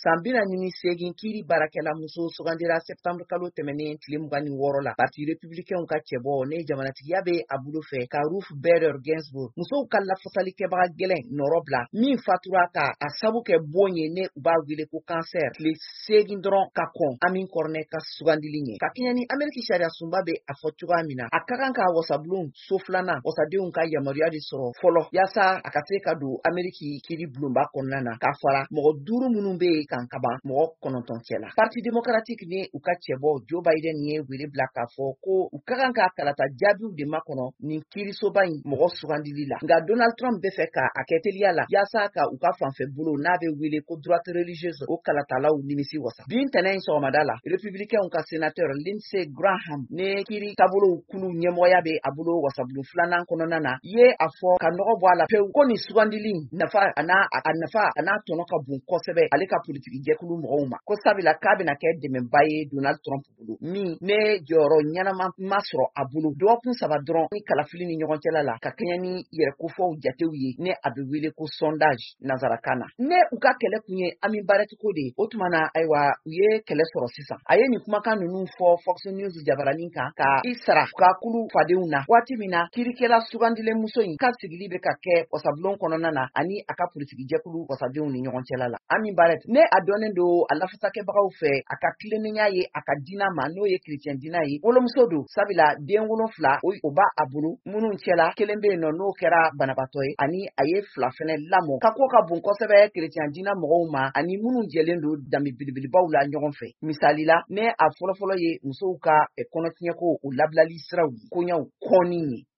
Sambina nini segin kiri barakɛla muso sugandira septembre kalo tɛmɛnen tile 26 la parti républicain ka cɛbɔ ne jamanatigiya bɛ a bolo fɛ ka Ruth Bader Ginsburg musow ka lafasalikɛbaga gɛlɛn nɔrɔ bila min fatura ka a sabu kɛ bon ye ne u b'a wele ko cancer tile segin dɔrɔn ka kɔn Amin Kɔrnɛ ka sugandili ɲɛ ka kɛɲɛ ni Ameriki sariya sunba bɛ a fɔ cogoya min na a ka kan ka wasabulon so filanan wasadenw ka yamaruya de sɔrɔ fɔlɔ yaasa a ka se ka don Ameriki kiri bulonba kɔnɔna na k'a fara mɔgɔ 5 minnu bɛ kan kaban mɔgɔ 9 cɛla parti démocratique ni u ka cɛbɔ Joe Biden ye wele bila k'a fɔ ko u ka kan ka kalata jaabiw de makɔnɔ nin kirisoba in mɔgɔ sugandili la nka Donald Trump bɛ fɛ ka a kɛ teliya la yaasa ka u ka fanfɛ bolo n'a bɛ wele ko droite religieuse o kalatalaw nimisi wasa bin tɛnɛ in sɔgɔmada la républicain ka sénateur Lindsey Graham ne kiri taabolo kulu ɲɛmɔgɔya bɛ a bolo wasabulu filanan kɔnɔna na ye a fɔ ka nɔgɔ bɔ a la pewu ko nin sugandili nafa a n'a tɔnɔ ka bon kosɛbɛ ale ka politiki jɛkulu mɔgɔw ma ko sabila k'a bɛna kɛ dɛmɛba ye Donald Trump bolo min ne jɔyɔrɔ ɲɛnama ma sɔrɔ a bolo dɔgɔkun 3 dɔrɔn ni kalafili ni ɲɔgɔn cɛla la ka kɛɲɛ ni yɛrɛkofɔw jatew ye ne a bɛ wele ko sondage nazarakan na ne u ka kɛlɛ kun ye Ami Barrett ko de o tuma na ayiwa u ye kɛlɛ sɔrɔ sisan a ye nin kumakan ninnu fɔ Fox News jabaranin kan ka i sara u ka kulu fadenw na waati min na kirikɛla sugandilen muso in ka sigili bɛ ka kɛ wasabulon kɔnɔna na ani a ka politiki jɛkulu wasadenw ni ɲɔgɔn cɛla la Ami Barrett ne a dɔnnen don a lafasakɛbagaw fɛ a ka tilennenya ye a ka diina ma n'o ye chrétien diina ye wolomuso don sabila den 7 o b'a a bolo minnu cɛla kelen bɛ yen nɔ n'o kɛra banabatɔ ye ani a ye 2 fɛnɛ lamɔ ka ko ka bon kosɛbɛ chrétien diina mɔgɔw ma ani minnu jɛlen don danbe belebelebaw la ɲɔgɔn fɛ misali la ne a fɔlɔfɔlɔ ye musow ka kɔnɔtiɲɛko o labilali siraw ye koɲɛw kɔni ye